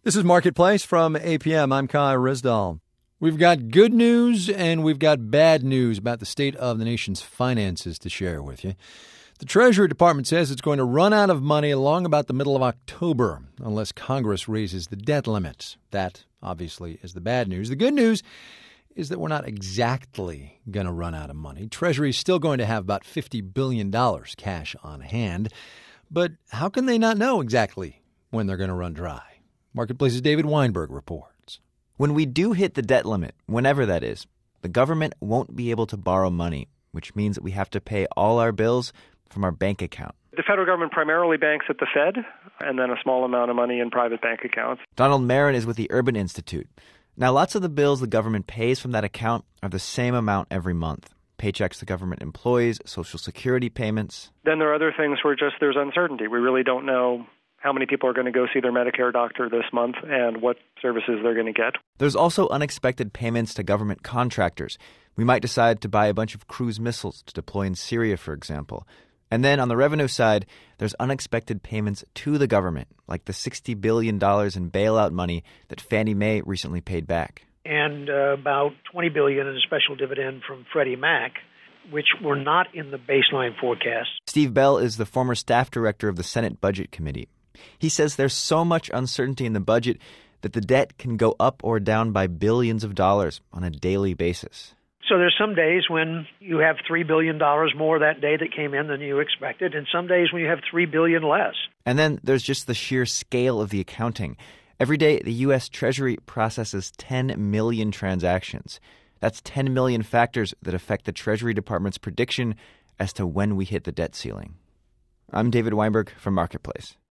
This is Marketplace from APM. I'm Kai Risdall. We've got good news and we've got bad news about the state of the nation's finances to share with you. The Treasury Department says it's going to run out of money along about the middle of October unless Congress raises the debt limit. That, obviously, is the bad news. The good news is that we're not exactly going to run out of money. Treasury is still going to have about $50 billion cash on hand. But how can they not know exactly when they're going to run dry? Marketplace's David Weinberg reports. When we do hit the debt limit, whenever that is, the government won't be able to borrow money, which means that we have to pay all our bills from our bank account. The federal government primarily banks at the Fed, and then a small amount of money in private bank accounts. Donald Marin is with the Urban Institute. Now, lots of the bills the government pays from that account are the same amount every month. Paychecks the government employs, Social Security payments. Then there are other things where just there's uncertainty. We really don't know how many people are going to go see their Medicare doctor this month and what services they're going to get. There's also unexpected payments to government contractors. We might decide to buy a bunch of cruise missiles to deploy in Syria, for example. And then on the revenue side, there's unexpected payments to the government, like the $60 billion in bailout money that Fannie Mae recently paid back. And about $20 billion in a special dividend from Freddie Mac, which were not in the baseline forecast. Steve Bell is the former staff director of the Senate Budget Committee. He says there's so much uncertainty in the budget that the debt can go up or down by billions of dollars on a daily basis. So there's some days when you have $3 billion more that day that came in than you expected, and some days when you have $3 billion less. And then there's just the sheer scale of the accounting. Every day, the U.S. Treasury processes 10 million transactions. That's 10 million factors that affect the Treasury Department's prediction as to when we hit the debt ceiling. I'm David Weinberg from Marketplace.